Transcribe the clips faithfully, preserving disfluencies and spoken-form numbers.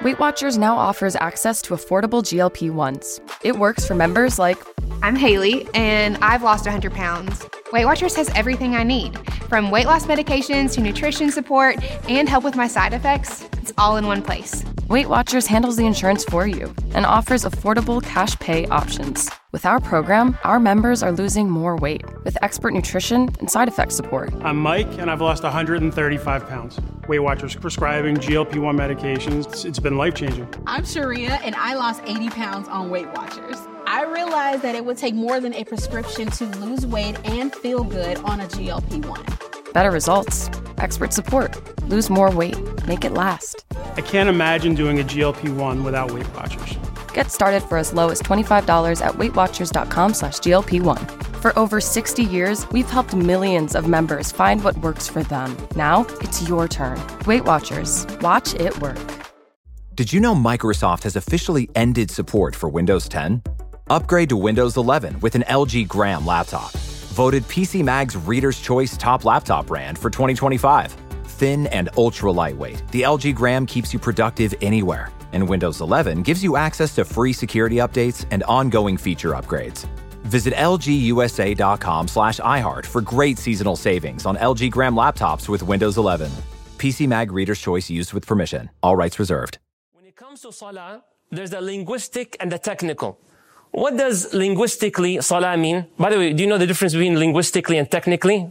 Weight Watchers now offers access to affordable G L P ones. It works for members like, I'm Haley, and I've lost one hundred pounds. Weight Watchers has everything I need, from weight loss medications to nutrition support and help with my side effects. It's all in one place. Weight Watchers handles the insurance for you and offers affordable cash pay options. With our program, our members are losing more weight with expert nutrition and side effect support. I'm Mike, and I've lost one hundred thirty-five pounds. Weight Watchers prescribing G L P one medications. It's, it's been life-changing. I'm Sharia, and I lost eighty pounds on Weight Watchers. I realized that it would take more than a prescription to lose weight and feel good on a G L P one. Better results, expert support, lose more weight, make it last. I can't imagine doing a G L P one without Weight Watchers. Get started for as low as twenty-five dollars at weightwatchers.com slash GLP1. For over sixty years, we've helped millions of members find what works for them. Now, it's your turn. Weight Watchers. Watch it work. Did you know Microsoft has officially ended support for Windows ten? Upgrade to Windows eleven with an L G Gram laptop. Voted P C Mag's Reader's Choice Top Laptop Brand for twenty twenty-five. Thin and ultra lightweight, the L G Gram keeps you productive anywhere. And Windows eleven gives you access to free security updates and ongoing feature upgrades. Visit lgusa.com slash iHeart for great seasonal savings on L G Gram laptops with Windows eleven. P C Mag Reader's Choice used with permission. All rights reserved. When it comes to salah, there's the linguistic and the technical. What does linguistically salah mean? By the way, do you know the difference between linguistically and technically?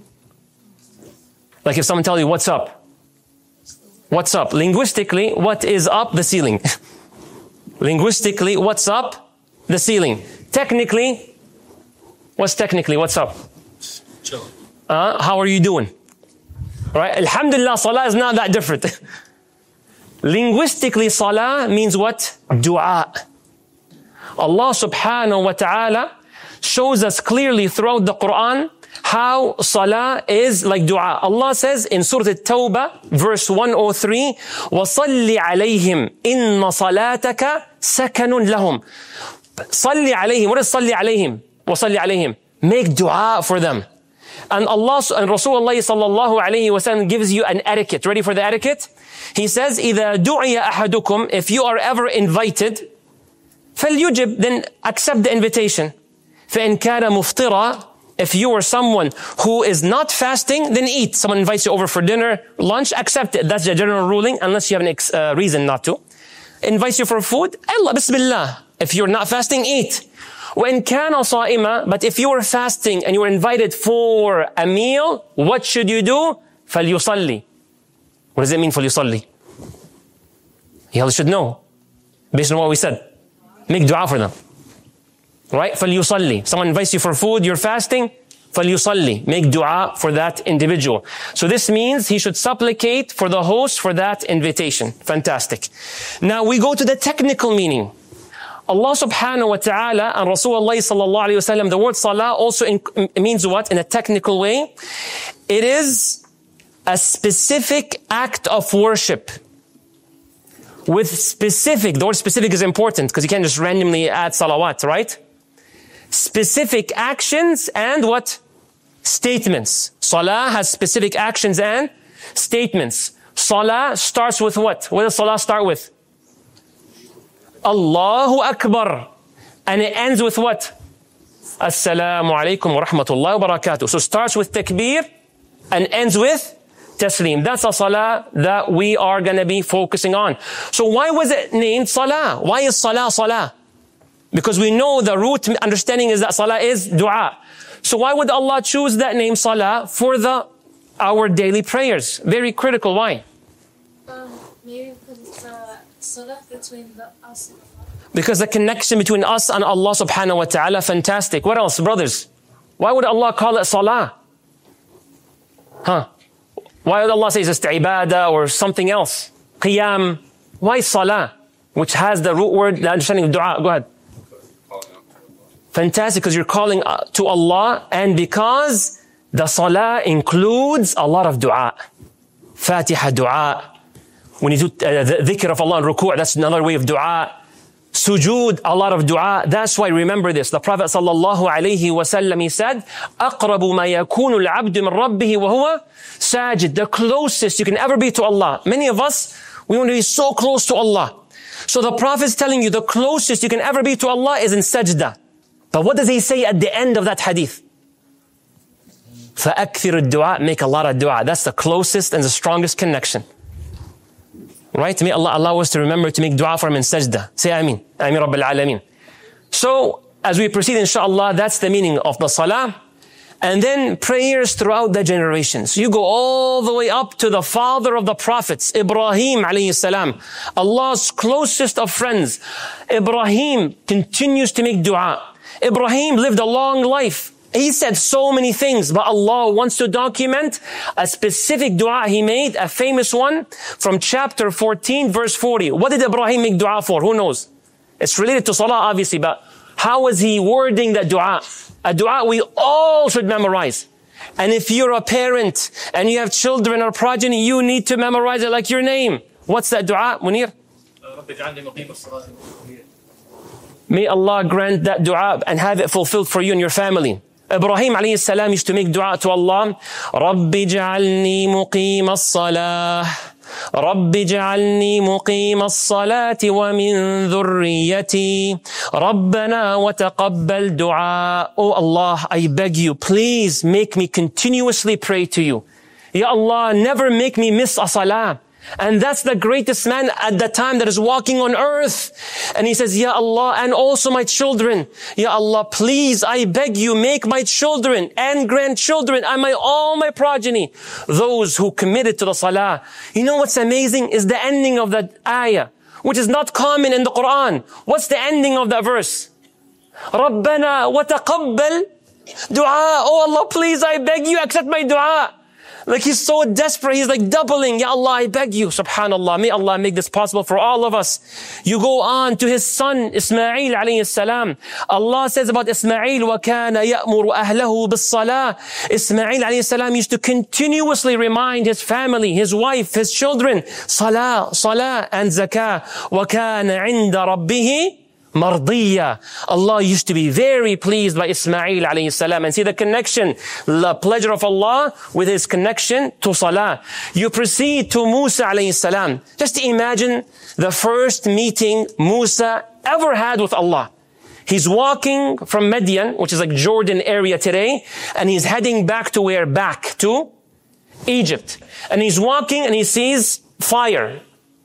Like if someone tells you, what's up? What's up? Linguistically, what is up? The ceiling. Linguistically, what's up? The ceiling. Technically, what's technically? What's up? Chill. Uh, how are you doing? Right? Alhamdulillah, salah is not that different. Linguistically, salah means what? Dua. Allah subhanahu wa ta'ala shows us clearly throughout the Quran how salah is like dua. Allah says in Surah At-Tawbah, verse one oh three, وَصَلِّ عَلَيْهِمْ إِنَّ صَلَاتَكَ سَكَنٌ لَهُمْ. صَلِّ عَلَيْهِمْ. What is صَلِّ عَلَيْهِمْ? وَصَلِّ عَلَيْهِمْ. Make dua for them. And Allah and Rasulullah sallallahu alayhi wa sallam gives you an etiquette. Ready for the etiquette? He says, إِذَا دُعِيَ أَحَدُكُمْ. If you are ever invited, فَلْيُجِبْ. Then accept the invitation. فَإِنْ كَانَ مُفْطِرًا. If you are someone who is not fasting, then eat. Someone invites you over for dinner, lunch, accept it. That's the general ruling, unless you have an ex- uh, reason not to. Invites you for food, Allah, Bismillah. If you're not fasting, eat. وَإِنْ كَانَ صَائِمًا. But if you are fasting and you are invited for a meal, what should you do? فَلْيُصَلِّ. What does it mean, فَلْيُصَلِّ? You all should know, based on what we said. Make dua for them. Right? فَلْيُصَلِّ. Someone invites you for food, you're fasting, فَلْيُصَلِّ. Make dua for that individual. So this means he should supplicate for the host for that invitation. Fantastic. Now we go to the technical meaning. Allah subhanahu wa ta'ala and Rasulullah sallallahu alayhi wa sallam, the word salah also in, means what? In a technical way, it is a specific act of worship. With specific, the word specific is important because you can't just randomly add salawat, right? Specific actions and what? Statements. Salah has specific actions and statements. Salah starts with what? What does salah start with? Allahu Akbar. And it ends with what? Assalamu alaikum wa rahmatullahi wa barakatuh. So starts with takbir and ends with taslim. That's a salah that we are going to be focusing on. So why was it named salah? Why is salah salah? Because we know the root understanding is that salah is dua. So why would Allah choose that name salah for the our daily prayers? Very critical. Why? Um, maybe because it's uh, salah between the us and Allah. Because the connection between us and Allah subhanahu wa ta'ala, fantastic. What else, brothers? Why would Allah call it salah? Huh? Why would Allah say it's ibadah or something else? Qiyam. Why salah? Which has the root word, the understanding of dua. Go ahead. Fantastic, because you're calling to Allah and because the salah includes a lot of dua. Fatiha dua. When you do uh, the dhikr of Allah and ruku', that's another way of dua. Sujood, a lot of dua. That's why remember this. The Prophet sallallahu alayhi wa sallam, he said, أَقْرَبُ مَا يَكُونُ الْعَبْدُ مِنْ رَبِّهِ وَهُوَ سَاجِد. The closest you can ever be to Allah. Many of us, we want to be so close to Allah. So the Prophet's telling you the closest you can ever be to Allah is in sajda. But what does he say at the end of that hadith? فَأَكْثِرُ الدُّعَاء, make a lot of dua. That's the closest and the strongest connection. Right? May Allah allow us to remember to make dua for him in sajda. Say Ameen. Ameen Rabbil Alameen. So, as we proceed, inshallah, that's the meaning of the salah. And then prayers throughout the generations. You go all the way up to the father of the prophets, Ibrahim alayhi salam, Allah's closest of friends. Ibrahim continues to make dua. Ibrahim lived a long life. He said so many things, but Allah wants to document a specific dua he made, a famous one from chapter fourteen, verse forty. What did Ibrahim make dua for? Who knows? It's related to salah, obviously, but how was he wording that dua? A dua we all should memorize. And if you're a parent and you have children or progeny, you need to memorize it like your name. What's that dua, Munir? May Allah grant that dua and have it fulfilled for you and your family. Ibrahim alayhi salam used to make dua to Allah. Rabbi ja'alni muqim as-salah. Rabbi ja'alni muqim as-salati wa min dhurriyyati. Rabbana wa taqabbal dua. Oh Allah, I beg you, please make me continuously pray to you. Ya Allah, never make me miss a salah. And that's the greatest man at the time that is walking on earth. And he says, Ya Allah, and also my children. Ya Allah, please, I beg you, make my children and grandchildren and my, all my progeny, those who committed to the salah. You know what's amazing is the ending of that ayah, which is not common in the Quran. What's the ending of that verse? Rabbana wa taqabbal dua. Oh Allah, please, I beg you, accept my dua. Like he's so desperate, he's like doubling. Ya Allah, I beg you, subhanallah. May Allah make this possible for all of us. You go on to his son, Ismail alayhi salam. Allah says about Ismail, وَكَانَ يَأْمُرُ أَهْلَهُ بِالصَّلَاةِ Ismail alayhi salam used to continuously remind his family, his wife, his children, salah, salah, and zakah. وَكَانَ عِنْدَ رَبِّهِ Mardiya. Allah used to be very pleased by Ismail alayhi salam. And see the connection, the pleasure of Allah with his connection to salah. You proceed to Musa alayhi salam. Just imagine the first meeting Musa ever had with Allah. He's walking from Midian, which is like Jordan area today, and he's heading back to where? Back to Egypt. And he's walking and he sees fire.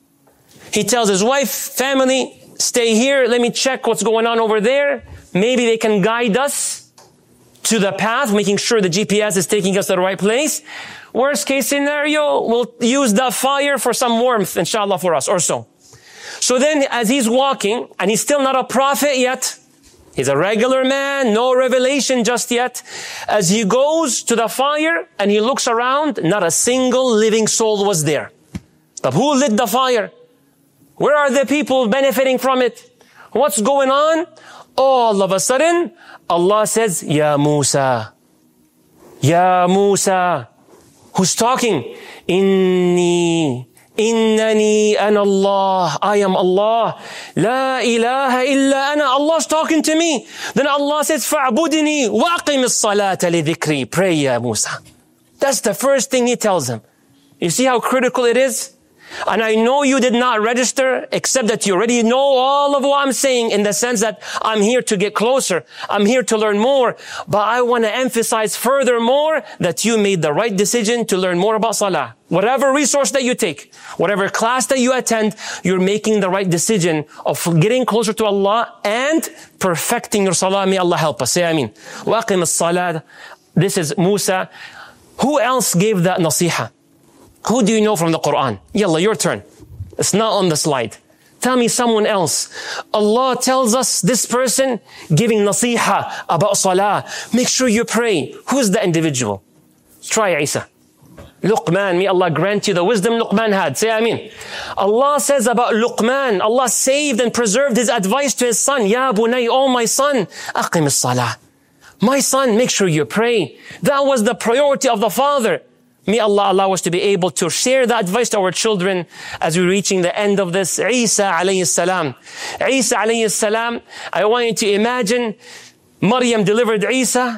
He tells his wife, family, stay here, let me check what's going on over there. Maybe they can guide us to the path, making sure the G P S is taking us to the right place. Worst case scenario, we'll use the fire for some warmth, inshallah, for us, or so. So then, as he's walking, and he's still not a prophet yet, he's a regular man, no revelation just yet. As he goes to the fire, and he looks around, not a single living soul was there. But who lit the fire? Where are the people benefiting from it? What's going on? All of a sudden, Allah says, Ya Musa. Ya Musa. Who's talking? Inni. Innani ana Allah. I am Allah. La ilaha illa ana. Allah's talking to me. Then Allah says, Fa'budni wa aqim as-salata li dhikri. Pray, Ya Musa. That's the first thing he tells him. You see how critical it is? And I know you did not register, except that you already know all of what I'm saying, in the sense that I'm here to get closer. I'm here to learn more. But I want to emphasize furthermore that you made the right decision to learn more about salah. Whatever resource that you take, whatever class that you attend, you're making the right decision of getting closer to Allah and perfecting your salah. May Allah help us. Say Ameen. Waqim as-salat. This is Musa. Who else gave that nasiha? Who do you know from the Quran? Yalla, your turn. It's not on the slide. Tell me someone else. Allah tells us this person giving nasiha about salah. Make sure you pray. Who's the individual? Try Isa. Luqman. May Allah grant you the wisdom Luqman had. Say Ameen. Allah says about Luqman, Allah saved and preserved his advice to his son. Ya bunay, oh my son, aqim as-salah. My son, make sure you pray. That was the priority of the father. May Allah allow us to be able to share the advice to our children as we're reaching the end of this. Isa alayhi salam. Isa alayhi salam, I want you to imagine Maryam delivered Isa,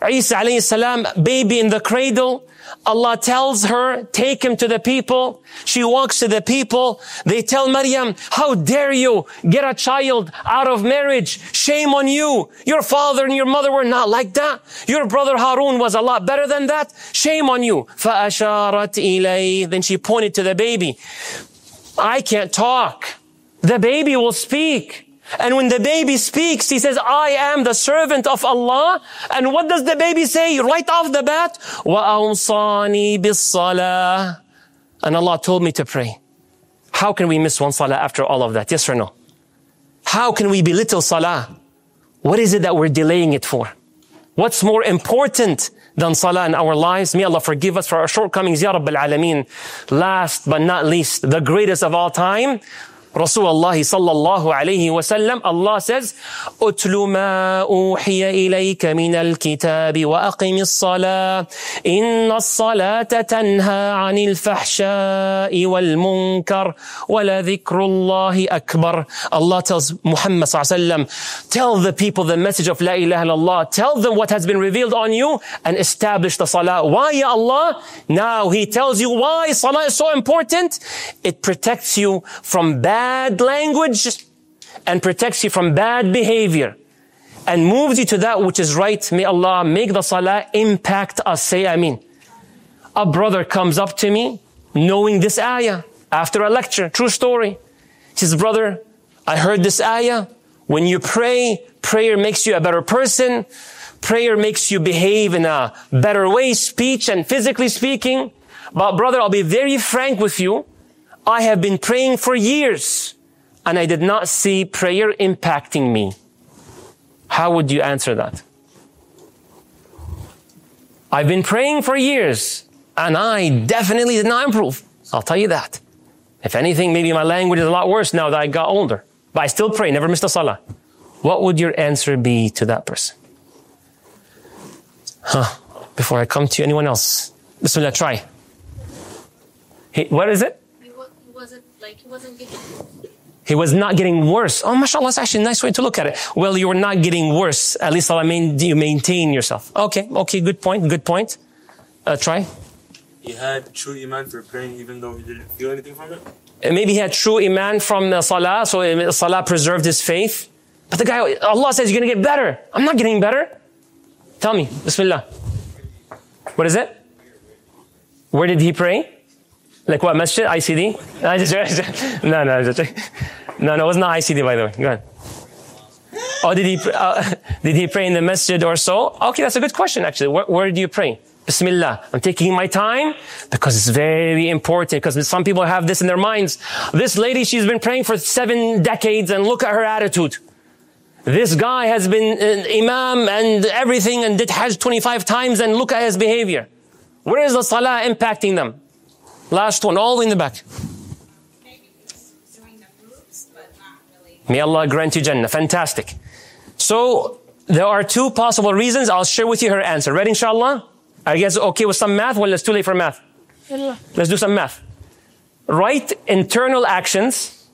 Isa alayhi salam, baby in the cradle. Allah tells her, take him to the people. She walks to the people. They tell Maryam, how dare you get a child out of marriage? Shame on you. Your father and your mother were not like that. Your brother Harun was a lot better than that. Shame on you. فَأَشَارَتْ إِلَيْهِ Then she pointed to the baby. I can't talk. The baby will speak. And when the baby speaks, he says, I am the servant of Allah. And what does the baby say right off the bat? وَأَوْصَانِي بِالصَّلَاةِ And Allah told me to pray. How can we miss one salah after all of that? Yes or no? How can we belittle salah? What is it that we're delaying it for? What's more important than salah in our lives? May Allah forgive us for our shortcomings. Ya Rabbil Alameen. Last but not least, the greatest of all time, Rasulullah sallallahu alayhi wa sallam, Allah says, أُتْلُ مَا أُوحِيَ إِلَيْكَ مِنَ الْكِتَابِ وَأَقِمِ الصَّلَاةِ إِنَّ الصَّلَاةَ تَنْهَى عَنِ الْفَحْشَاءِ وَالْمُنكَرِ وَلَذِكْرُ اللَّهِ أَكْبَرُ Allah tells Muhammad sallallahu alayhi wa sallam, tell the people the message of La ilaha illallah. Tell them what has been revealed on you and establish the salah. Why, Ya Allah? Now He tells you why salah is so important. It protects you from bad Bad language and protects you from bad behavior and moves you to that which is right. May Allah make the salah impact us. Say Ameen. A brother comes up to me knowing this ayah after a lecture. True story. He says, brother, I heard this ayah. When you pray, prayer makes you a better person. Prayer makes you behave in a better way, speech and physically speaking. But brother, I'll be very frank with you. I have been praying for years and I did not see prayer impacting me. How would you answer that? I've been praying for years and I definitely did not improve. I'll tell you that. If anything, maybe my language is a lot worse now that I got older. But I still pray, never missed a salah. What would your answer be to that person? Huh. Before I come to anyone else. Bismillah, try. Hey, what is it? Wasn't like he wasn't getting. He was not getting worse. Oh, mashallah, that's actually a nice way to look at it. Well, you were not getting worse. At least Allah mean you maintain yourself. Okay, okay, good point, good point. Uh, try. He had true iman for praying even though he didn't feel anything from it? And maybe he had true iman from the salah, so salah preserved his faith. But the guy, Allah says you're going to get better. I'm not getting better. Tell me, Bismillah. What is it? Where did he pray? Like what, masjid? I C D? No, no, no, no, it was not I C D, by the way. Go ahead. Oh, did he, uh, did he pray in the masjid or so? Okay, that's a good question, actually. Where, where do you pray? Bismillah. I'm taking my time because it's very important, because some people have this in their minds. This lady, she's been praying for seven decades and look at her attitude. This guy has been an imam and everything and did hajj twenty-five times and look at his behavior. Where is the salah impacting them? Last one, all the way in the back. Maybe doing the moves, but not really. May Allah grant you Jannah. Fantastic. So, there are two possible reasons. I'll share with you her answer. Ready, inshallah? I guess okay with some math? Well, it's too late for math. Let's do some math. Right internal actions.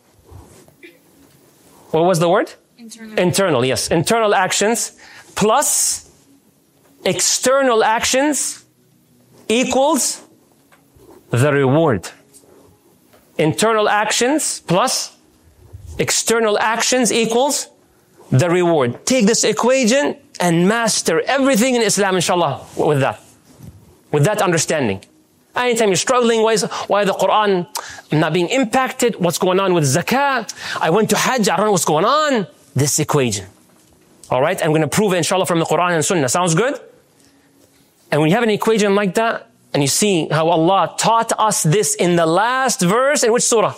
What was the word? Internal. Internal, yes. Internal actions plus external actions equals the reward. Internal actions plus external actions equals the reward. Take this equation and master everything in Islam, inshallah, with that. With that understanding. Anytime you're struggling, why is, why the Quran, I'm not being impacted, what's going on with zakah, I went to Hajj, I don't know what's going on, this equation. Alright, I'm going to prove it, inshallah, from the Quran and Sunnah. Sounds good? And when you have an equation like that, and you see how Allah taught us this in the last verse, in which surah?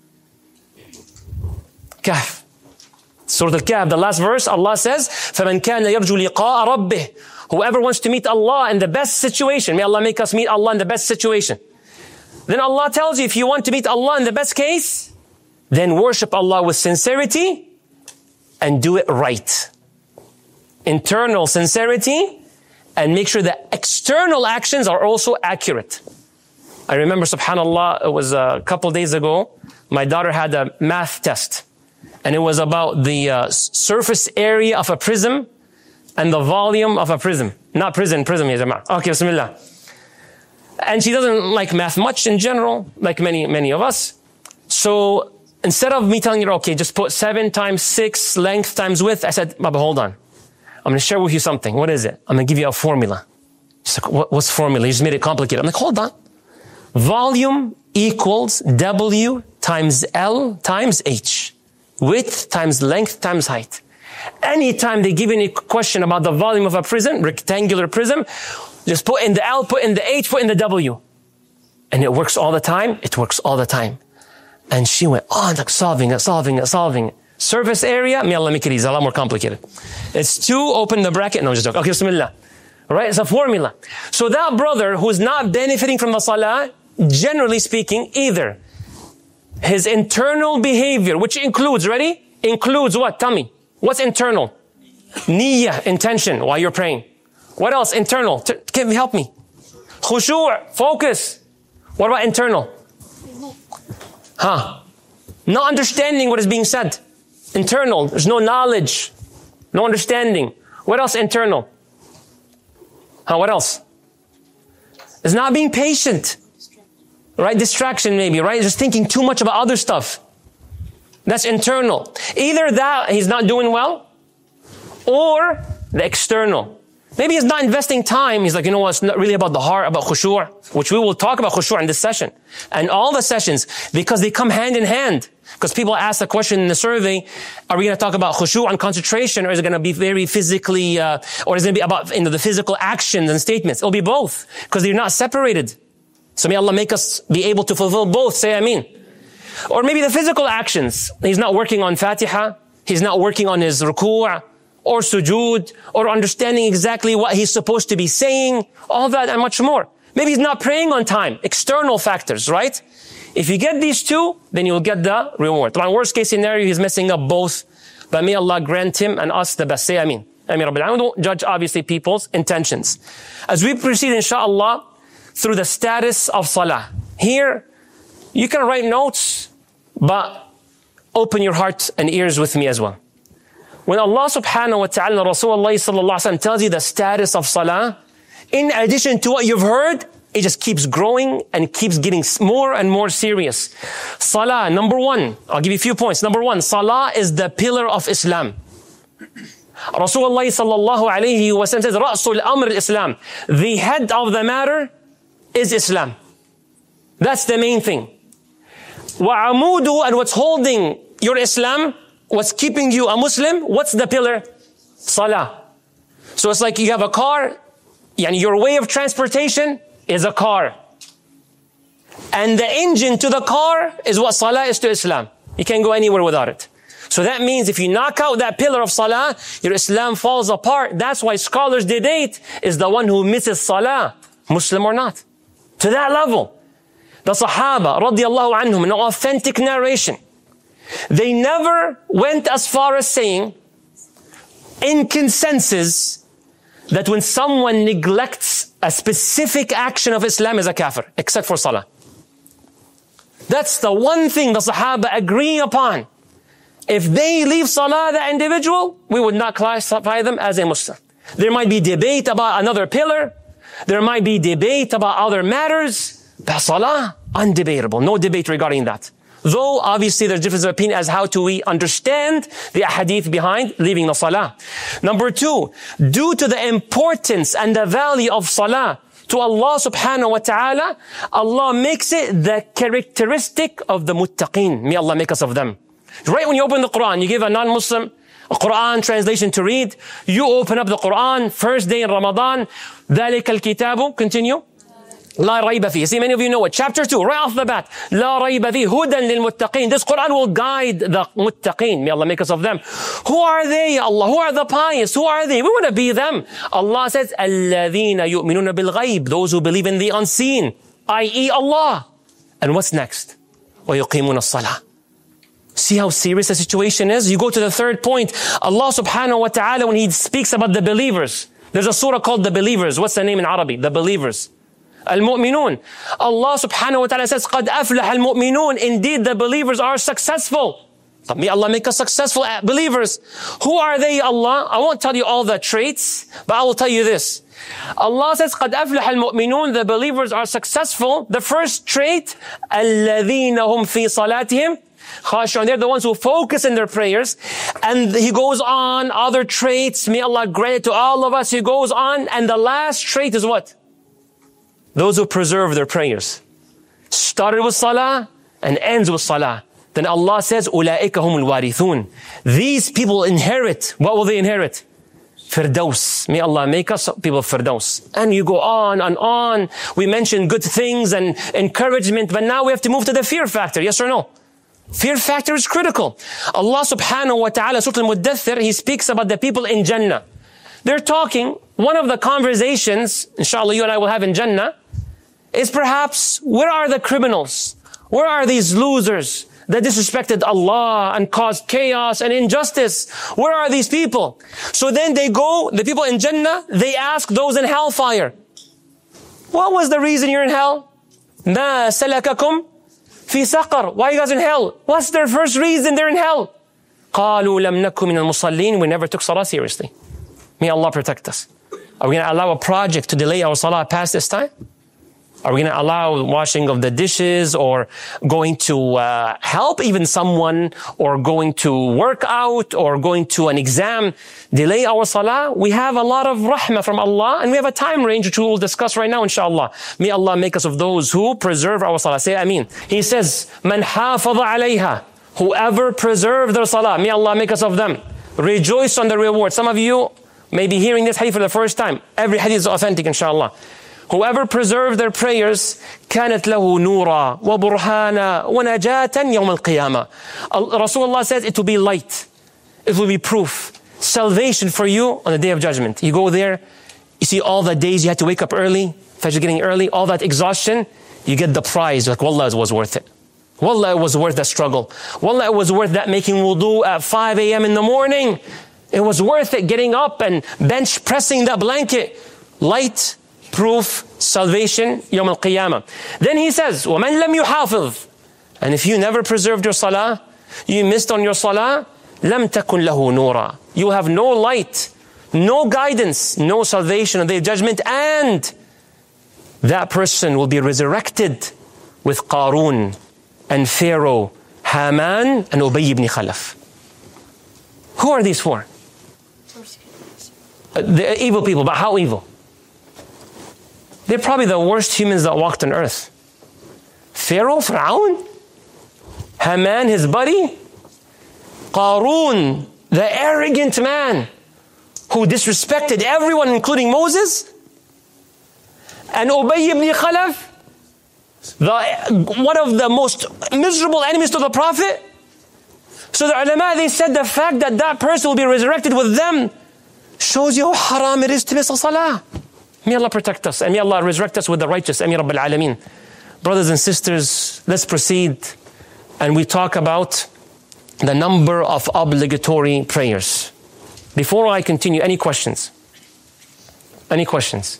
Kahf. Surah Al-Kahf, the last verse, Allah says, فَمَنْ كَانَ يَرْجُو لِقَاءَ رَبِّهِ Whoever wants to meet Allah in the best situation, may Allah make us meet Allah in the best situation. Then Allah tells you, if you want to meet Allah in the best case, then worship Allah with sincerity and do it right. Internal sincerity, and make sure that external actions are also accurate. I remember, subhanAllah, it was a couple days ago, my daughter had a math test. And it was about the uh, surface area of a prism and the volume of a prism. Not prison, prism, ya jama'ah. Okay, bismillah. And she doesn't like math much in general, like many, many of us. So instead of me telling her, okay, just put seven times six length times width, I said, Baba, hold on. I'm going to share with you something. What is it? I'm going to give you a formula. She's like, what, what's formula? You just made it complicated. I'm like, hold on. Volume equals W times L times H. Width times length times height. Anytime they give you a question about the volume of a prism, rectangular prism, just put in the L, put in the H, put in the W. And it works all the time. It works all the time. And she went on, like solving it, solving it, solving it. Surface area, may Allah make it easy, a lot more complicated. It's two, open the bracket. No, just joke. Okay, bismillah. Right? It's a formula. So that brother who's not benefiting from the salah, generally speaking, either his internal behavior, which includes, ready? Includes what? Tell me. What's internal? Niyyah, intention, while you're praying. What else? Internal. T- can you help me? Khushu', focus. What about internal? Huh? Not understanding what is being said. Internal. There's no knowledge. No understanding. What else internal? Huh? What else? It's not being patient. Right? Distraction maybe, right? Just thinking too much about other stuff. That's internal. Either that, he's not doing well, or the external. Maybe he's not investing time. He's like, you know what, it's not really about the heart, about khushu', which we will talk about khushu' in this session. And all the sessions, because they come hand in hand. Because people ask the question in the survey, are we going to talk about khushu' and concentration, or is it going to be very physically, uh, or is it going to be about, you know, the physical actions and statements? It'll be both, because they're not separated. So may Allah make us be able to fulfill both. Say Ameen. Or maybe the physical actions. He's not working on Fatiha. He's not working on his ruku' or sujood, or understanding exactly what he's supposed to be saying. All that and much more. Maybe he's not praying on time. External factors, right? If you get these two, then you'll get the reward. In worst case scenario, he's messing up both. But may Allah grant him and us the best. Say Ameen. Ameen Rabbil Alamin. Don't judge, obviously, people's intentions. As we proceed, inshallah, through the status of salah. Here, you can write notes, but open your heart and ears with me as well. When Allah subhanahu wa ta'ala, Rasulullah sallallahu alaihi wasallam tells you the status of salah, in addition to what you've heard, it just keeps growing and keeps getting more and more serious. Salah, number one, I'll give you a few points. Number one, salah is the pillar of Islam. Rasulullah sallallahu alayhi wa sallam says, Ra'sul Amr al-Islam. The head of the matter is Islam. That's the main thing. Wa'amudu, and what's holding your Islam, what's keeping you a Muslim, what's the pillar? Salah. So it's like you have a car, and your way of transportation is a car. And the engine to the car is what salah is to Islam. You can't go anywhere without it. So that means if you knock out that pillar of salah, your Islam falls apart. That's why scholars debate, is the one who misses salah Muslim or not? To that level. The Sahaba, radiallahu anhum, in an authentic narration, they never went as far as saying, in consensus, that when someone neglects a specific action of Islam is a kafir, except for salah. That's the one thing the Sahaba agree upon. If they leave salah, the individual, we would not classify them as a Muslim. There might be debate about another pillar. There might be debate about other matters. But salah, undebatable. No debate regarding that. Though, obviously, there's difference of opinion as how to we understand the hadith behind leaving the salah. Number two, due to the importance and the value of salah to Allah subhanahu wa ta'ala, Allah makes it the characteristic of the muttaqeen. May Allah make us of them. Right when you open the Quran, you give a non-Muslim a Quran translation to read. You open up the Quran, first day in Ramadan. ذَلِكَ الْكِتَابُ, continue. لا ريب فيه. See, many of you know it. Chapter two, right off the bat. لا ريب فيه هدى للمتقين. This Quran will guide the muttaqeen. May Allah make us of them. Who are they, Allah? Who are the pious? Who are they? We want to be them. Allah says, الَّذِينَ يُؤْمِنُونَ بِالْغَيْبِ. Those who believe in the unseen, that is Allah. And what's next? وَيُقِيمُونَ الصَّلَاةِ. See how serious the situation is? You go to the third point. Allah subhanahu wa ta'ala, when He speaks about the believers, there's a surah called the believers. What's the name in Arabic? The believers. Al-Mu'minun. Allah subhanahu wa ta'ala says, قَدْ أَفْلَحَ الْمُؤْمِنُونَ. Indeed, the believers are successful. May Allah make us successful believers. Who are they, Allah? I won't tell you all the traits, but I will tell you this. Allah says, قَدْ أَفْلَحَ الْمُؤْمِنُونَ. The believers are successful. The first trait, الَّذِينَ هُمْ فِي صَلَاتِهِمْ خاشعون. They're the ones who focus in their prayers. And he goes on, other traits. May Allah grant it to all of us. He goes on. And the last trait is what? Those who preserve their prayers. Started with salah and ends with salah. Then Allah says, أُولَٰئِكَ هُمُ الْوَارِثُونَ. These people inherit. What will they inherit? Firdaus. May Allah make us people of Firdaus. And you go on and on. We mentioned good things and encouragement, but now we have to move to the fear factor. Yes or no? Fear factor is critical. Allah subhanahu wa ta'ala, Surah Al-Muddathir, He speaks about the people in Jannah. They're talking, one of the conversations, inshallah you and I will have in Jannah, is perhaps, where are the criminals? Where are these losers that disrespected Allah and caused chaos and injustice? Where are these people? So then they go, the people in Jannah, they ask those in hellfire, what was the reason you're in hell? مَا سَلَكَكُمْ فِي سَقَرْ. Why are you guys in hell? What's their first reason they're in hell? قَالُوا لَمْ نَكُ مِنَ الْمُصَلِّينَ. We never took salah seriously. May Allah protect us. Are we going to allow a project to delay our salah past this time? Are we going to allow washing of the dishes or going to uh, help even someone or going to work out or going to an exam delay our salah? We have a lot of rahmah from Allah and we have a time range which we will discuss right now inshallah. May Allah make us of those who preserve our salah. Say Ameen. He says, Man hafadha alayha. Whoever preserve their salah. May Allah make us of them. Rejoice on the reward. Some of you may be hearing this hadith for the first time. Every hadith is authentic inshallah. Whoever preserves their prayers, كانت له نورا وبرهانا ونجاة يوم القيامة. Rasulullah says it will be light. It will be proof. Salvation for you on the day of judgment. You go there, you see all the days you had to wake up early, Fajr getting early, all that exhaustion, you get the prize. Like, wallah, it was worth it. Wallah, it was worth that struggle. Wallah, it was worth that making wudu at five a.m. in the morning. It was worth it getting up and bench pressing that blanket. Light, proof, salvation, Yawm al-Qiyamah. Then he says, وَمَنْ لَمْ يُحَافِظ. And if you never preserved your salah, you missed on your salah, لَمْ تَكُنْ لَهُ نُورًا. You have no light, no guidance, no salvation on the day of judgment, and that person will be resurrected with Qarun and Pharaoh, Haman and Ubay ibn Khalaf. Who are these four? Uh, the evil people, but how evil? They're probably the worst humans that walked on earth. Pharaoh, Fir'aun, Haman, his buddy, Qarun, the arrogant man who disrespected everyone including Moses, and Ubay ibn Khalaf, the, one of the most miserable enemies to the Prophet. So the ulama, they said the fact that that person will be resurrected with them shows you how haram it is to miss a salah. May Allah protect us and may Allah resurrect us with the righteous. Ameen Rabbil Alameen. Brothers and sisters, let's proceed and we talk about the number of obligatory prayers. Before I continue, any questions? Any questions?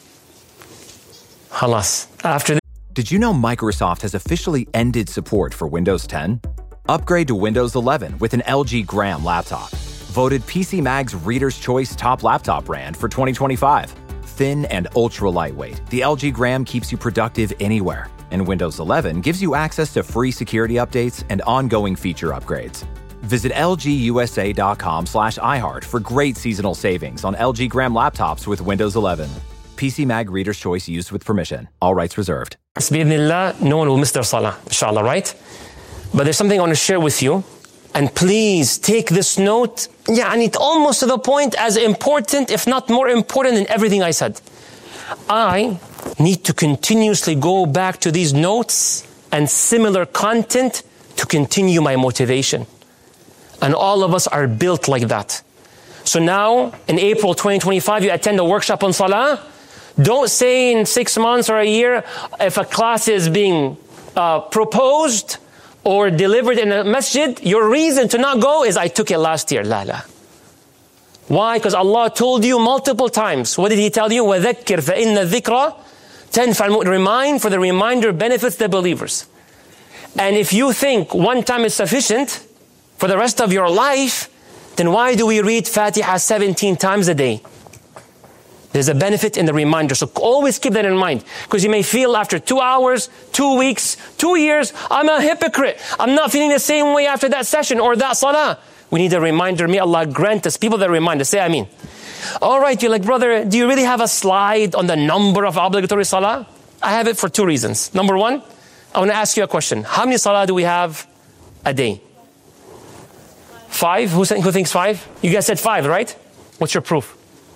Halas. After this. Did you know Microsoft has officially ended support for Windows ten? Upgrade to Windows eleven with an L G Gram laptop. Voted P C Mag's Reader's Choice Top Laptop Brand for twenty twenty-five. Thin and ultra lightweight, the L G Gram keeps you productive anywhere. And Windows eleven gives you access to free security updates and ongoing feature upgrades. Visit lgusa.com slash iHeart for great seasonal savings on L G Gram laptops with Windows eleven. P C Mag Reader's Choice used with permission. All rights reserved. Bismillah, no one will miss their salah, inshallah, right? But there's something I want to share with you. And please take this note. Yeah, and it's almost to the point as important, if not more important than everything I said. I need to continuously go back to these notes and similar content to continue my motivation. And all of us are built like that. So now, in April twenty twenty-five, you attend a workshop on salah. Don't say in six months or a year, if a class is being uh, proposed or delivered in a masjid, your reason to not go is, I took it last year. La la. Why? Because Allah told you multiple times. What did He tell you? وَذَكِّرْ فَإِنَّ الذِّكْرَ تَنْفَعُ الْمُؤْمِنِينَ. Remind, for the reminder benefits the believers. And if you think one time is sufficient, for the rest of your life, then why do we read Fatiha seventeen times a day? There's a benefit in the reminder. So always keep that in mind. Because you may feel after two hours, two weeks, two years, I'm a hypocrite. I'm not feeling the same way after that session or that salah. We need a reminder. May Allah grant us people that remind us. Say Ameen. All right, you're like, brother, do you really have a slide on the number of obligatory salah? I have it for two reasons. Number one, I want to ask you a question. How many salah do we have a day? Five? Who, who thinks five? You guys said five, right? What's your proof?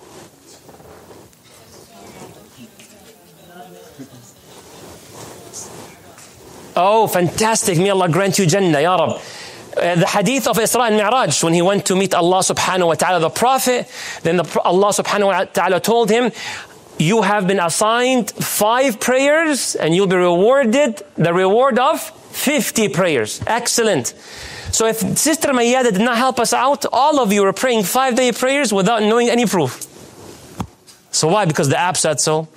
Oh, fantastic. May Allah grant you Jannah, Ya Rab. Uh, the hadith of Isra and Mi'raj, when he went to meet Allah subhanahu wa ta'ala, the Prophet, then the, Allah subhanahu wa ta'ala told him, you have been assigned five prayers and you'll be rewarded the reward of fifty prayers. Excellent. So if Sister Mayyada did not help us out, all of you were praying five-day prayers without knowing any proof. So why? Because the app said so.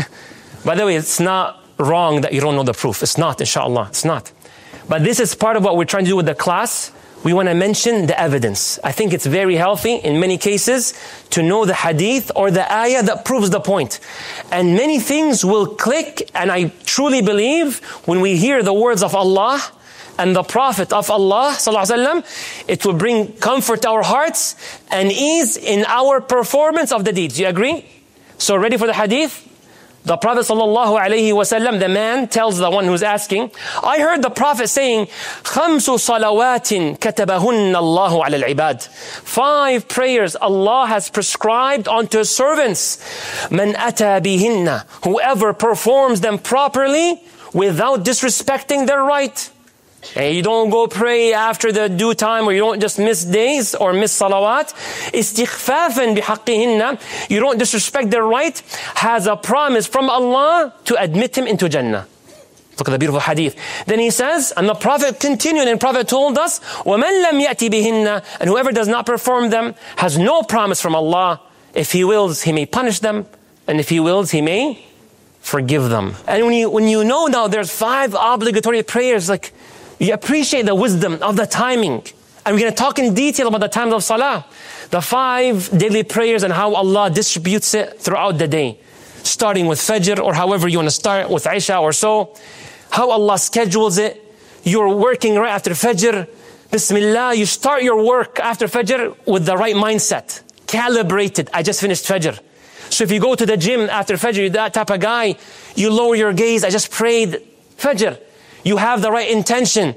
By the way, it's not wrong that you don't know the proof. It's not, inshallah. It's not. But this is part of what we're trying to do with the class. We want to mention the evidence. I think it's very healthy in many cases to know the hadith or the ayah that proves the point. And many things will click, and I truly believe when we hear the words of Allah and the Prophet of Allah sallallahu alaihi wasallam, it will bring comfort to our hearts and ease in our performance of the deeds. You agree? So ready for the hadith? The Prophet sallallahu alaihi wasallam, the man tells the one who's asking, I heard the Prophet saying, خَمْسُ صَلَوَاتٍ كَتَبَهُنَّ اللَّهُ عَلَى الْعِبَادِ. Five prayers Allah has prescribed unto His servants. مَنْ أَتَى بِهِنَّ. Whoever performs them properly without disrespecting their right. And you don't go pray after the due time, or you don't just miss days or miss salawat. Istighfafan bihaqqihinna. You don't disrespect their right. Has a promise from Allah to admit him into Jannah. Look at the beautiful hadith. Then he says, and the Prophet continued, and the Prophet told us, وَمَنْ لَمْ يَأْتِ بِهِنَّ. And whoever does not perform them has no promise from Allah. If He wills, He may punish them. And if He wills, He may forgive them. And when you, when you know now there's five obligatory prayers, like, you appreciate the wisdom of the timing. And we're going to talk in detail about the times of salah. The five daily prayers and how Allah distributes it throughout the day. Starting with Fajr, or however you want to start, with Isha or so. How Allah schedules it. You're working right after Fajr. Bismillah, you start your work after Fajr with the right mindset. Calibrated. I just finished Fajr. So if you go to the gym after Fajr, you're that type of guy, you lower your gaze. I just prayed Fajr. You have the right intention.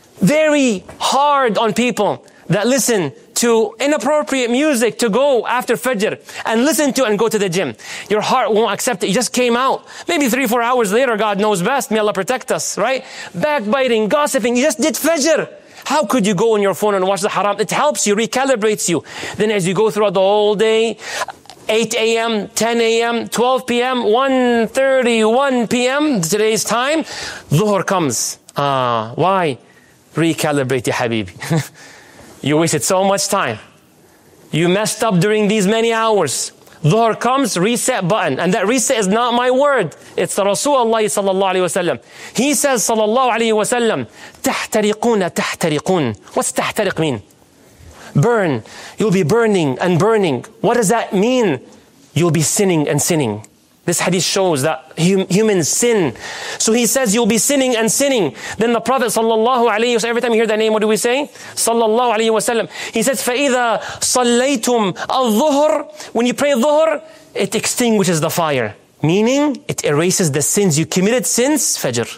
Very hard on people that listen to inappropriate music to go after Fajr and listen to and go to the gym. Your heart won't accept it. You just came out. Maybe three, four hours later, God knows best. May Allah protect us, right? Backbiting, gossiping. You just did Fajr. How could you go on your phone and watch the haram? It helps you, recalibrates you. Then as you go throughout the whole day, eight a.m., ten a.m., twelve p.m., one thirty, one p.m., today's time, Dhuhr comes. Ah, why? Recalibrate, ya habibi. You wasted so much time. You messed up during these many hours. Dhuhr comes, reset button. And that reset is not my word. It's the Rasulullah sallallahu alayhi wa sallam. He says sallallahu alayhi wa sallam, تَحْتَرِقُونَ تَحْتَرِقُونَ. What's تحترق mean? Burn. You'll be burning and burning. What does that mean? You'll be sinning and sinning. This hadith shows that hum, humans sin. So he says you'll be sinning and sinning. Then the Prophet sallallahu alayhi wa sallam, every time you hear that name, what do we say? Sallallahu alayhi wa sallam. He says, فَإِذَا صَلَّيْتُمْ الظُّهُرِ. When you pray dhuhr, it extinguishes the fire. Meaning, it erases the sins you committed since Fajr.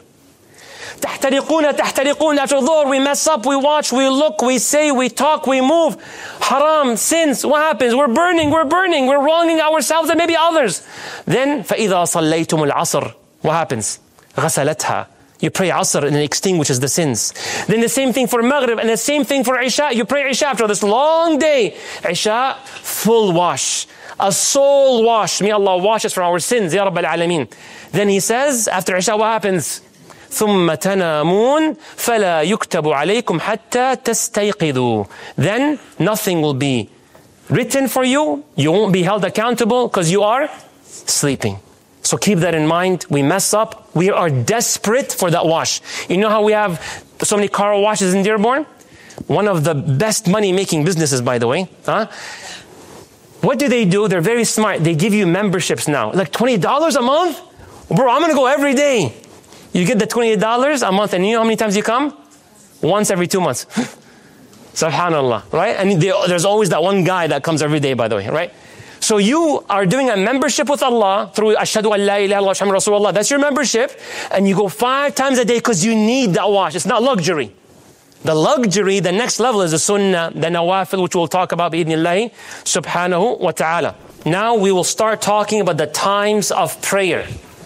تحترقون تحترقون. After dhuhr, we mess up, we watch, we look, we say, we talk, we move. Haram, sins. What happens? We're burning, we're burning, we're wronging ourselves and maybe others. Then, فَإِذَا صَلَّيْتُمُ الْعَصْرِ. What happens? غَسَلَتْهَا. You pray Asr and it extinguishes the sins. Then the same thing for Maghrib and the same thing for Isha. You pray Isha after this long day. Isha, full wash. A soul wash. May Allah wash us from our sins. Ya Rabbal Alameen. Then he says, after Isha, what happens? ثُمَّ تَنَامُونَ فَلَا يُكْتَبُ عَلَيْكُمْ حَتَّى تَسْتَيْقِظُوا. Then nothing will be written for you. You won't be held accountable because you are sleeping. So keep that in mind. We mess up. We are desperate for that wash. You know how we have so many car washes in Dearborn? One of the best money-making businesses, by the way. Huh? What do they do? They're very smart. They give you memberships now. Like twenty dollars a month? Bro, I'm going to go every day. You get the twenty dollars a month, and you know how many times you come? Once every two months. Subhanallah, right? And they, there's always that one guy that comes every day, by the way, right? So you are doing a membership with Allah through Ashhadu an la ilaha illallah Muhammadur Rasulullah. That's your membership. And you go five times a day because you need that wash. It's not luxury. The luxury, the next level is the sunnah, the nawafil, which we'll talk about bi'idhnillahi subhanahu wa ta'ala. Now we will start talking about the times of prayer.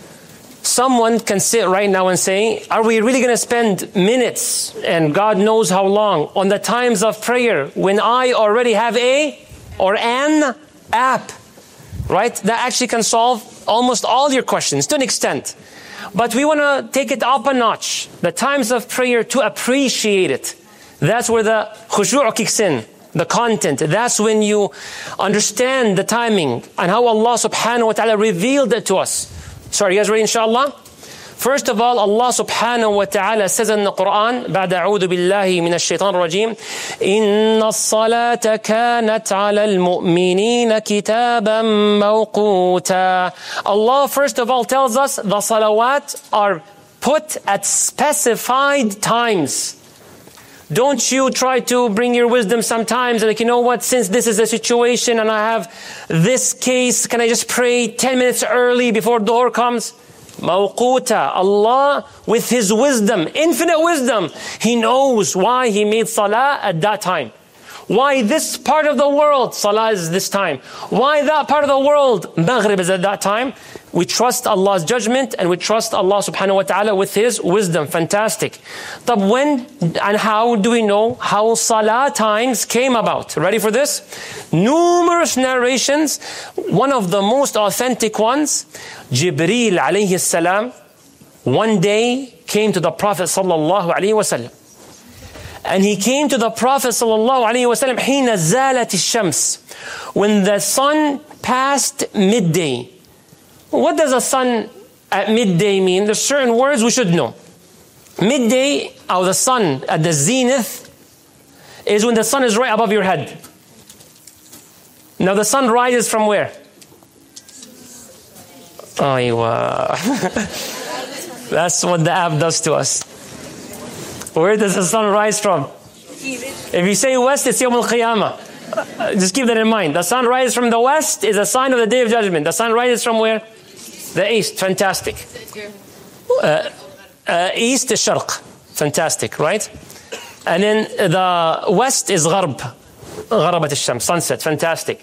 Someone can sit right now and say, are we really going to spend minutes and God knows how long on the times of prayer when I already have a or an app, right? That actually can solve almost all your questions to an extent. But we want to take it up a notch, the times of prayer, to appreciate it. That's where the khushu' kicks in, the content. That's when you understand the timing and how Allah subhanahu wa ta'ala revealed it to us. So are you guys ready, inshallah? First of all, Allah subhanahu wa ta'ala says in the Quran, بعد أعوذ بالله من الشيطان الرجيم, إن الصلاة كانت على المؤمنين كتابا موقوتا. Allah first of all tells us the salawat are put at specified times. Don't you try to bring your wisdom sometimes and like, you know what, since this is a situation and I have this case, can I just pray ten minutes early before Dhuhr comes? Mawquta. Allah, with His wisdom, infinite wisdom, He knows why He made salah at that time. Why this part of the world, salah is this time. Why that part of the world, maghrib is at that time. We trust Allah's judgment and we trust Allah subhanahu wa ta'ala with His wisdom. Fantastic. But when and how do we know how salah times came about? Ready for this? Numerous narrations. One of the most authentic ones, Jibreel alayhi salam, one day came to the Prophet sallallahu alayhi wa sallam. And he came to the Prophet sallallahu alayhi wa sallam حين زالت الشمس, when the sun passed midday. What does a sun at midday mean? There's certain words we should know. Midday, or the sun at the zenith, is when the sun is right above your head. Now the sun rises from where? Aywa. That's what the app does to us. Where does the sun rise from? If you say west, it's Yawm al-Qiyamah. Just keep that in mind. The sun rises from the west is a sign of the Day of Judgment. The sun rises from where? The east. Fantastic. Uh, uh, east is Sharq. Fantastic, right? And then the west is Gharb. Gharabat al-Shams. Sunset. Fantastic.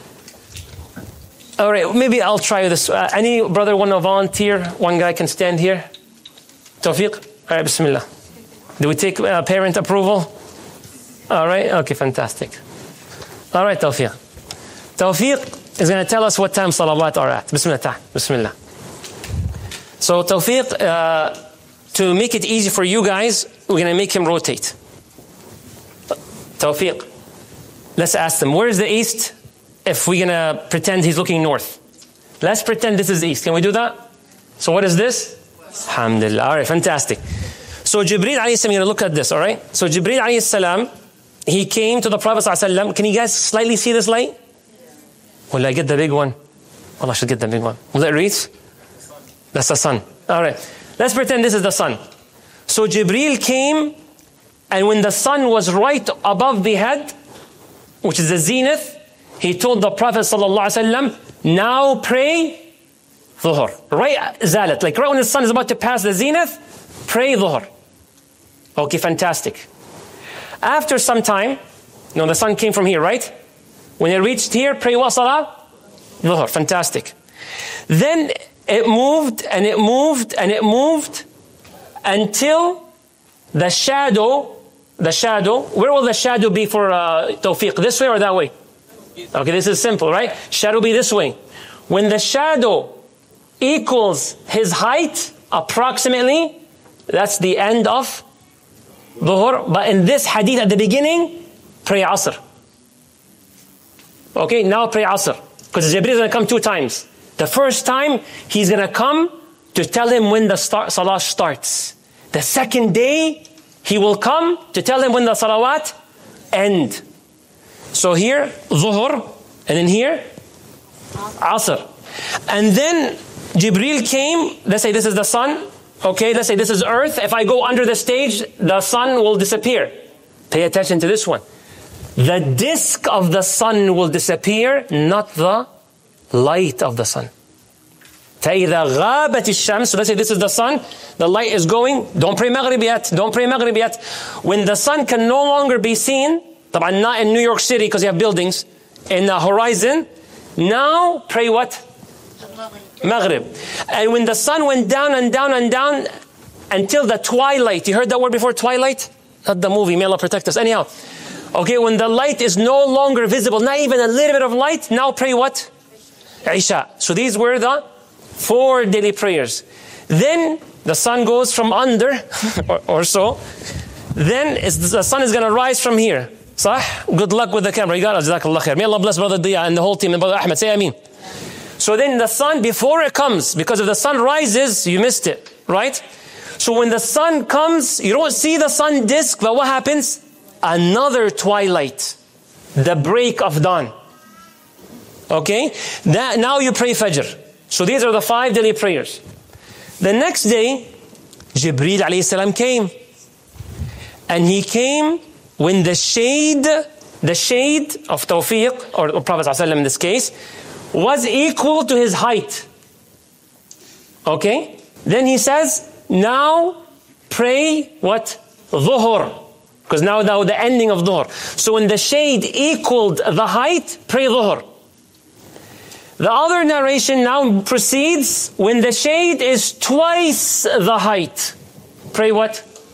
All right, maybe I'll try this. Uh, any brother want to volunteer? One guy can stand here. Tawfiq? All right, bismillah. Do we take uh, parent approval? All right, okay, fantastic. All right, Tawfiq. Tawfiq is going to tell us what time salawat are at. Bismillah, ta. Bismillah. So Tawfiq, uh, to make it easy for you guys, we're going to make him rotate. Tawfiq, let's ask them, where is the east? If we're going to pretend he's looking north. Let's pretend this is east. Can we do that? So what is this? Alhamdulillah. All right, fantastic. So Jibreel alayhi salam, you're going to look at this, all right? So Jibreel alayhi salam, he came to the Prophet sallallahu alayhi wa sallam. Can you guys slightly see this light? Will I get the big one? Well, I should get the big one. Will it reach? That's the sun. All right. Let's pretend this is the sun. So Jibreel came, and when the sun was right above the head, which is the zenith, he told the Prophet sallallahu alaihi wasallam, now pray Dhuhr. Right, zalat, like right when the sun is about to pass the zenith, pray Dhuhr. Okay, fantastic. After some time, you know, the sun came from here, right? When it reached here, pray what salah? Dhuhr. Fantastic. Then it moved and it moved and it moved until the shadow, the shadow, where will the shadow be for uh, Tawfiq? This way or that way? Okay, this is simple, right? Shadow be this way. When the shadow equals his height, approximately, that's the end of Dhuhr. But in this hadith at the beginning, pray Asr. Okay, now pray Asr. Because Jibreel is going to come two times. The first time, he's going to come to tell him when the start, Salah starts. The second day, He will come to tell him when the salawat end. So here, Zuhr, and then here, Asr. And then Jibreel came, let's say this is the sun, okay, let's say this is earth. If I go under the stage, the sun will disappear. Pay attention to this one. The disk of the sun will disappear, not the light of the sun. فَإِذَا غَابَتِ الشَّمْسُ. So let's say this is the sun, the light is going, don't pray Maghrib yet, don't pray Maghrib yet. When the sun can no longer be seen, طبعا not in New York City because you have buildings, in the horizon, now pray what? Maghrib. And when the sun went down and down and down until the twilight, you heard that word before, twilight? Not the movie, may Allah protect us. Anyhow, okay, when the light is no longer visible, not even a little bit of light, now pray what? Isha. So these were the four daily prayers. Then the sun goes from under, or, or so. Then it's, the sun is going to rise from here. Sah? Good luck with the camera. You got it. Jazakallah khair. May Allah bless Brother Diya and the whole team and Brother Ahmed. Say Ameen. So then the sun, before it comes, because if the sun rises, you missed it, right? So when the sun comes, you don't see the sun disk, but what happens? Another twilight, the break of dawn. Okay? That, now you pray Fajr. So these are the five daily prayers. The next day, Jibreel alayhi salam came. And he came when the shade, the shade of Tawfiq, or, or Prophet ﷺ in this case, was equal to his height. Okay? Then he says, now pray what? Dhuhr. Because now, now the ending of Dhuhr. So when the shade equaled the height, pray Dhuhr. The other narration now proceeds, when the shade is twice the height, pray what?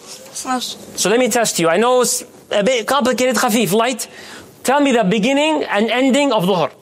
So let me test you. I know it's a bit complicated, khafif, light. Tell me the beginning and ending of Dhuhr.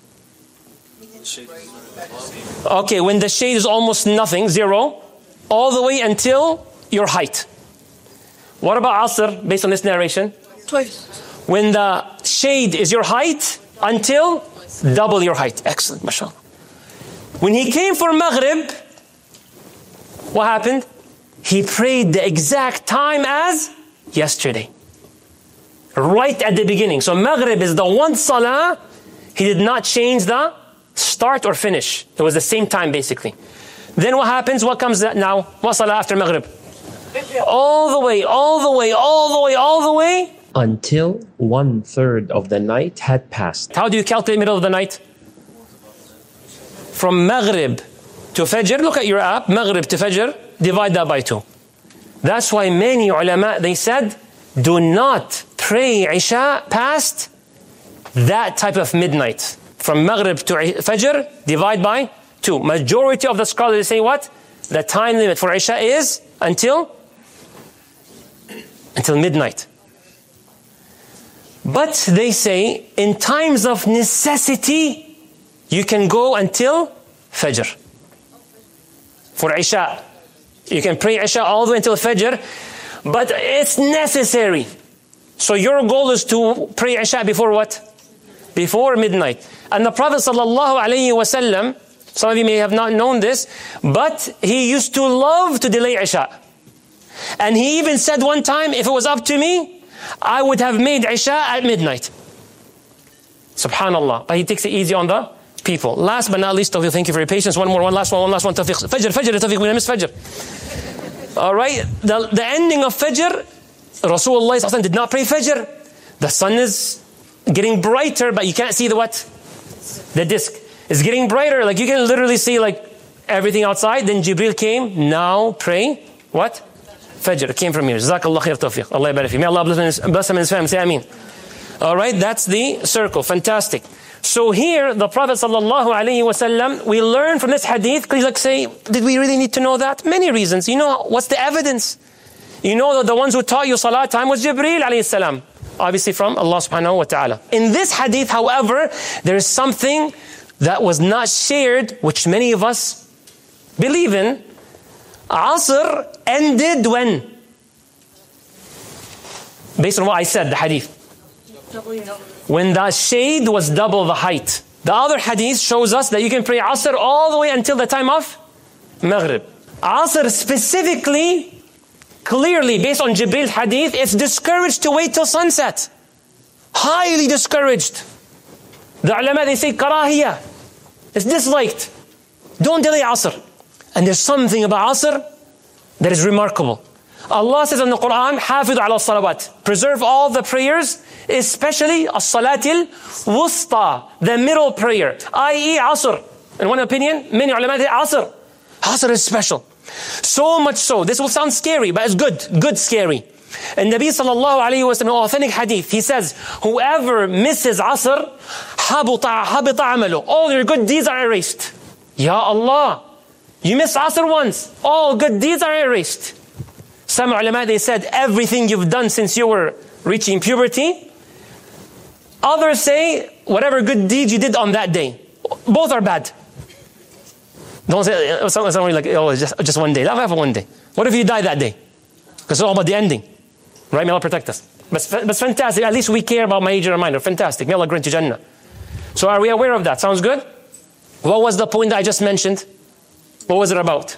Okay, when the shade is almost nothing, zero, all the way until your height. What about Asr, based on this narration? Twice. When the shade is your height until double your height. Excellent, mashallah. When he came for Maghrib, what happened? He prayed the exact time as yesterday. Right at the beginning. So Maghrib is the one salah, he did not change the start or finish. It was the same time basically. Then what happens? What comes now? What salah after Maghrib? All the way, all the way, all the way, all the way. Until one third of the night had passed. How do you calculate middle of the night? From Maghrib to Fajr, look at your app, Maghrib to Fajr, divide that by two. That's why many ulama, they said, do not pray Isha past that type of midnight. From Maghrib to Fajr, divide by two. Majority of the scholars say what? The time limit for Isha is until, until midnight. But they say, in times of necessity, you can go until Fajr. For Isha. You can pray Isha all the way until Fajr, but it's necessary. So your goal is to pray Isha before what? Before midnight. And the Prophet sallallahu alaihi wasallam, some of you may have not known this, but he used to love to delay Isha. And he even said one time, if it was up to me, I would have made Isha at midnight. Subhanallah. But he takes it easy on the people. Last but not least, Tawfiq, thank you for your patience. One more, one last one, one last one. Tawfiq. Fajr, Fajr, Tawfiq, we missed Fajr. Alright, the, the ending of Fajr, Rasulullah did not pray Fajr. The sun is getting brighter, but you can't see the what? The disk. It's getting brighter, like you can literally see like everything outside. Then Jibreel came, now pray, what? Fajr, it came from here. Jazakallah khair Tawfiq. Allah yabarak fi. May Allah bless him and his family. Say Ameen. Alright, that's the circle. Fantastic. So here, the Prophet sallallahu alaihi wasallam, we learn from this hadith, please like say, did we really need to know that? Many reasons. You know, what's the evidence? You know that the ones who taught you salat time was Jibreel alayhi salam. Obviously from Allah subhanahu wa ta'ala. In this hadith, however, there is something that was not shared, which many of us believe in. Asr ended when? Based on what I said, the hadith. When the shade was double the height. The other hadith shows us that you can pray Asr all the way until the time of Maghrib. Asr specifically clearly, based on Jibril hadith, it's discouraged to wait till sunset. Highly discouraged. The ulama, they say karahiyah. It's disliked. Don't delay Asr. And there's something about Asr that is remarkable. Allah says in the Quran, حافظ على الصلوات. Preserve all the prayers, especially as-salatil wusta, the middle prayer, that is Asr. In one opinion, many ulama say Asr. Asr is special. So much so, this will sound scary, but it's good, good scary. And Nabi sallallahu alayhi wa sallam, authentic hadith, he says, whoever misses Asr, habita, habita amalu. All your good deeds are erased. Ya Allah, you miss Asr once, all good deeds are erased. Some ulama, they said, everything you've done since you were reaching puberty. Others say, whatever good deeds you did on that day. Both are bad. Don't say, somebody like, oh, just, just one day. That have one day. What if you die that day? Because it's all about the ending. Right? May Allah protect us. But, but it's fantastic. At least we care about my age and reminder. Fantastic. May Allah grant you Jannah. So are we aware of that? Sounds good? What was the point that I just mentioned? What was it about?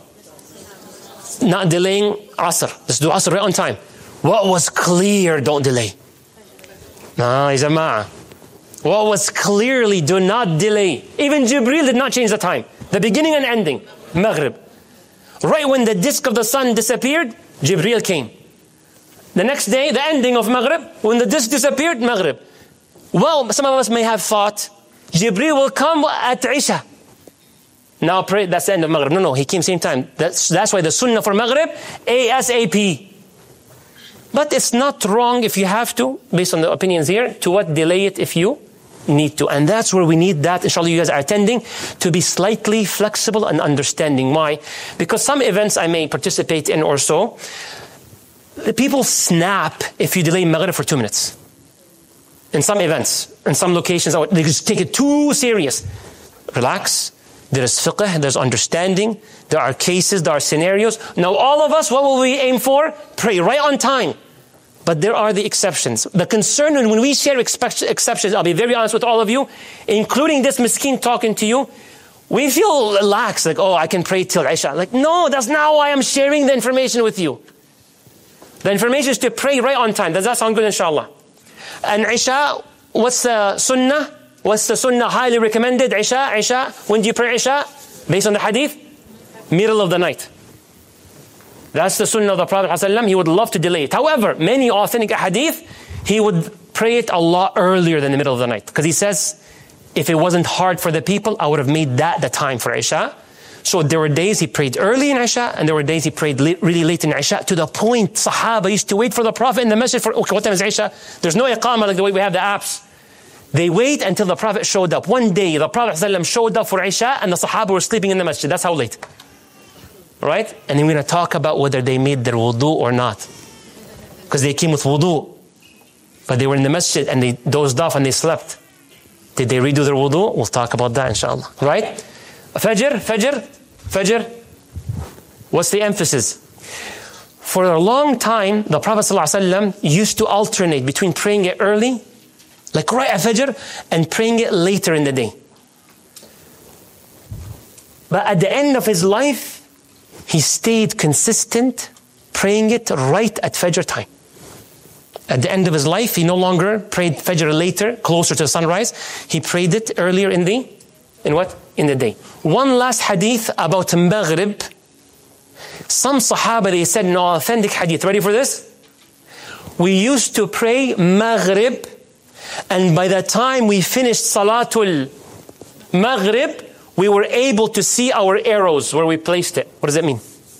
Not delaying Asr. Let's do Asr right on time. What was clear, don't delay. Nah, Jama'ah. What was clearly, do not delay. Even Jibril did not change the time. The beginning and ending, Maghrib. Right when the disk of the sun disappeared, Jibril came. The next day, the ending of Maghrib, when the disk disappeared, Maghrib. Well, some of us may have thought, Jibril will come at Isha. Now pray, that's the end of Maghrib. No, no, he came same time. That's, that's why the sunnah for Maghrib, ASAP. But it's not wrong if you have to, based on the opinions here, to what, delay it if you need to. And that's where we need that, inshallah you guys are attending, to be slightly flexible and understanding. Why? Because some events I may participate in or so, the people snap if you delay Maghrib for two minutes. In some events, in some locations, they just take it too serious. Relax. There is fiqh, there's understanding, there are cases, there are scenarios. Now all of us, what will we aim for? Pray right on time. But there are the exceptions. The concern when we share exceptions, I'll be very honest with all of you, including this miskin talking to you, we feel lax, like, oh, I can pray till Isha. Like, no, that's not why I'm sharing the information with you. The information is to pray right on time. Does that sound good, inshallah? And Isha, what's the sunnah? What's the sunnah highly recommended? Isha, Isha. When do you pray Isha? Based on the hadith? Middle of the night. That's the sunnah of the Prophet ﷺ. He would love to delay it. However, many authentic hadith, he would pray it a lot earlier than the middle of the night. Because he says, if it wasn't hard for the people, I would have made that the time for Isha. So there were days he prayed early in Isha, and there were days he prayed late, really late in Isha, to the point Sahaba used to wait for the Prophet in the masjid for, okay, what time is Isha? There's no iqamah like the way we have the apps. They wait until the Prophet showed up. One day, the Prophet ﷺ showed up for Isha, and the Sahaba were sleeping in the masjid. That's how late. Right? And then we're going to talk about whether they made their wudu or not. Because they came with wudu. But they were in the masjid, and they dozed off, and they slept. Did they redo their wudu? We'll talk about that, inshallah. Right? Fajr, Fajr, Fajr. What's the emphasis? For a long time, the Prophet ﷺ used to alternate between praying it early, like right at Fajr, and praying it later in the day. But at the end of his life, he stayed consistent, praying it right at Fajr time. At the end of his life, he no longer prayed Fajr later, closer to sunrise. He prayed it earlier in the, in what? In the day. One last hadith about Maghrib. Some Sahaba, they said in authentic hadith, ready for this? We used to pray Maghrib, and by the time we finished Salatul Maghrib, we were able to see our arrows where we placed it. What does that mean?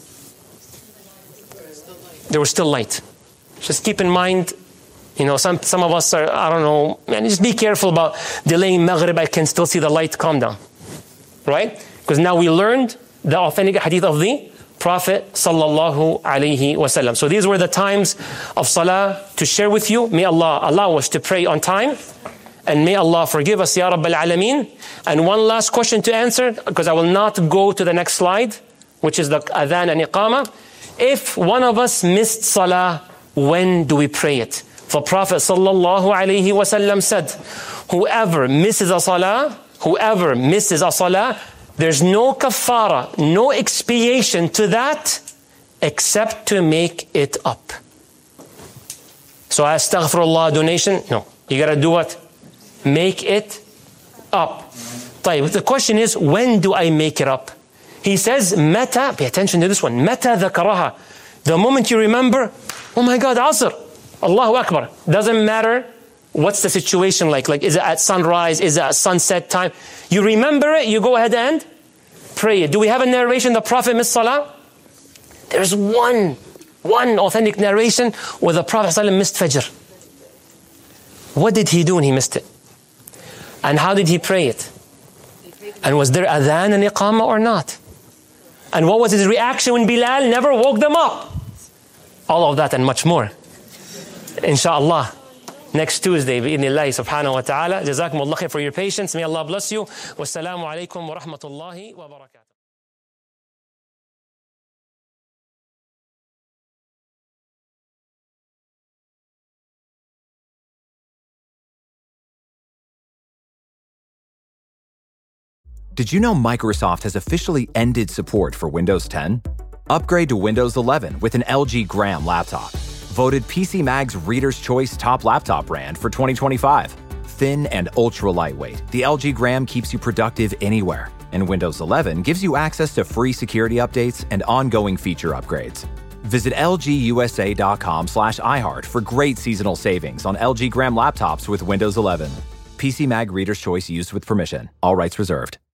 There was still light. Just keep in mind, you know, some, some of us are, I don't know, man, just be careful about delaying Maghrib. I can still see the light. Calm down. Right? Because now we learned the authentic hadith of the Prophet sallallahu alaihi wasallam. So these were the times of salah to share with you. May Allah allow us to pray on time. And may Allah forgive us, Ya Rabbal Alameen. And one last question to answer, because I will not go to the next slide, which is the adhan and iqamah. If one of us missed salah, when do we pray it? The Prophet sallallahu alaihi wasallam said, whoever misses a salah, whoever misses a salah, there's no kafara, no expiation to that except to make it up. So astaghfirullah donation, no. You got to do what? Make it up. طيب, the question is, when do I make it up? He says, meta, pay attention to this one, meta dhakaraha. The moment you remember, oh my God, Asr, Allahu Akbar. Doesn't matter what's the situation like. Like, is it at sunrise? Is it at sunset time? You remember it, you go ahead and pray it. Do we have a narration the Prophet missed Salah? There's one, one authentic narration where the Prophet ﷺ missed Fajr. What did he do when he missed it? And how did he pray it? And was there adhan and iqamah or not? And what was his reaction when Bilal never woke them up? All of that and much more. Inshallah. Next Tuesday, bi'idhnillahi subhanahu wa ta'ala. Jazakumullah khair for your patience. May Allah bless you. Wassalamu alaikum wa rahmatullahi wa barakatuh. Did you know Microsoft has officially ended support for Windows ten? Upgrade to Windows eleven with an L G Gram laptop. Voted P C Mag's Reader's Choice Top Laptop Brand for twenty twenty-five. Thin and ultra lightweight, the L G Gram keeps you productive anywhere. And Windows eleven gives you access to free security updates and ongoing feature upgrades. Visit lgusa.com slash iHeart for great seasonal savings on L G Gram laptops with Windows eleven. P C Mag Reader's Choice used with permission. All rights reserved.